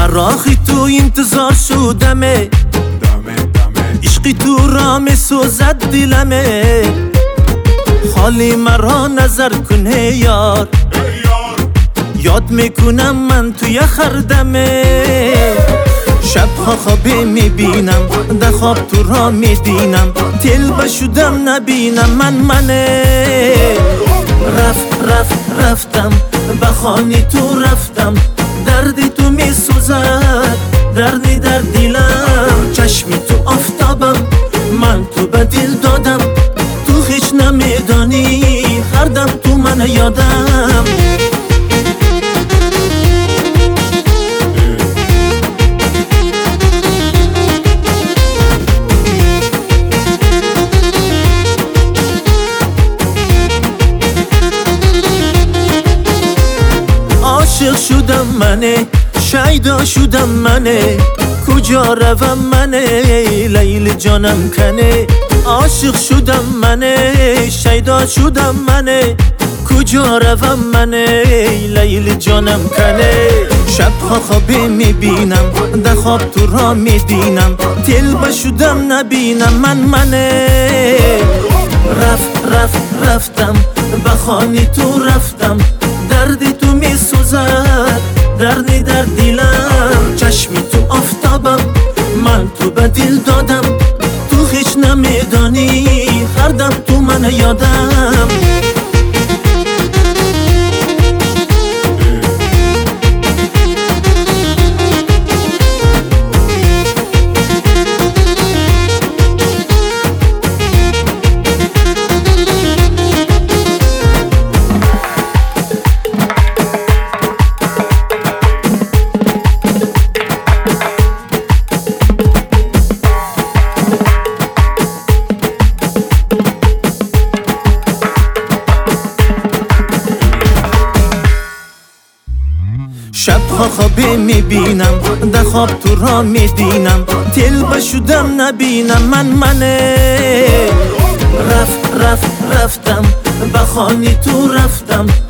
فراخی تو انتظار شدمه، عشقی تو را می سوزد دلمه. حالی مرا نظر کنه یار، یاد میکنم من توی خردمه. شبها خوابی میبینم، در خواب تو را میدینم، تل بشودم نبینم منه. رفتم به خانه تو رفتم، دردی تو میسوزد دردی در دلم. چشمی تو آفتابم، من تو به دل دادم، تو هیچ نمیدانی هر دم تو من یادم. عاشق شدم منه، شیدا شدم منه، کجا روم منه لیل جانم کنه. عاشق شدم منه، شیدا شدم منه، کجا روم منه لیل جانم کنه. شبها خوابی میبینم، در خواب تو را میدینم، تل بشودم نبینم منه. رفتم به خانه تو رفتم، دردی تو میسوزد دردی در دلم. چشمی تو آفتابم، من تو به دل دادم، تو هیچ نمیدانی هر دم تو من یادم. شبها خوابی میبینم، در خواب تو را میدینم، تل بشودم نبینم منه. رفتم به خانه تو رفتم،